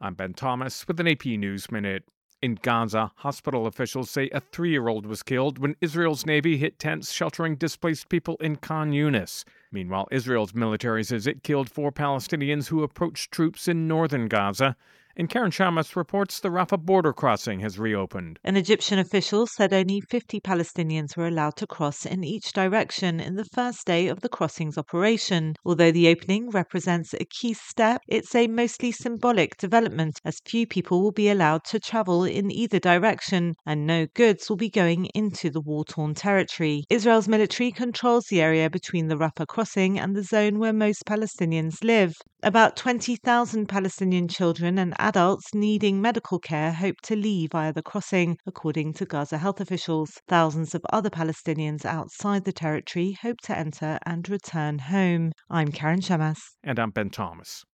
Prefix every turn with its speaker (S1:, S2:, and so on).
S1: I'm Ben Thomas with an AP News Minute. In Gaza, hospital officials say a 3-year-old was killed when Israel's Navy hit tents sheltering displaced people in Khan Yunis. Meanwhile, Israel's military says it killed 4 Palestinians who approached troops in northern Gaza. And Karen Shamas reports the Rafah border crossing has reopened.
S2: An Egyptian official said only 50 Palestinians were allowed to cross in each direction in the first day of the crossing's operation. Although the opening represents a key step, it's a mostly symbolic development, as few people will be allowed to travel in either direction and no goods will be going into the war-torn territory. Israel's military controls the area between the Rafah crossing and the zone where most Palestinians live. About 20,000 Palestinian children and adults needing medical care hope to leave via the crossing, according to Gaza health officials. Thousands of other Palestinians outside the territory hope to enter and return home. I'm Karen Shamas.
S1: And I'm Ben Thomas.